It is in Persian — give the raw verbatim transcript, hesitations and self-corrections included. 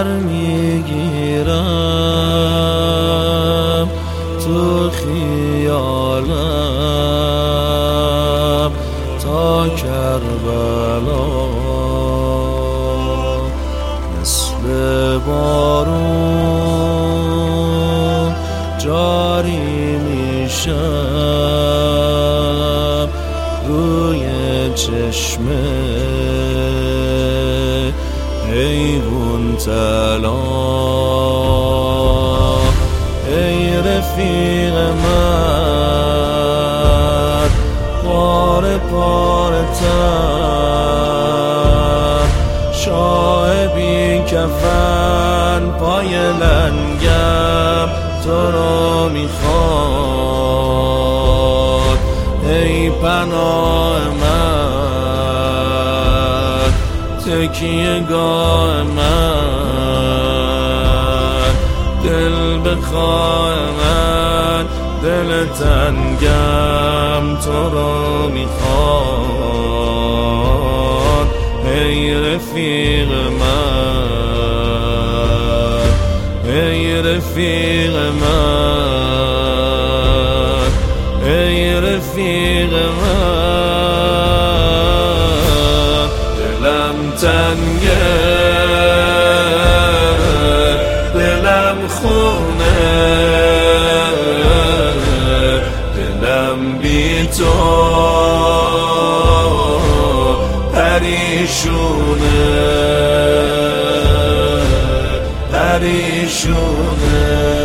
سر میگیرم تو خیالم تا کربلا، مثل بارون جاری میشم روی چشمه حیوان طلا. ای رفیق من پاره پاره تن، شاه بی کفن پای لنگم تو رو میخواد. ای پناه من، تکیه گاه من، دل بخواه من، دل تنگم تو رو میخواد. ای رفیق من، ای رفیق من، ای رفیق من. دلم تنگه، دلم خونه، دلم بی تو پریشونه، پریشونه.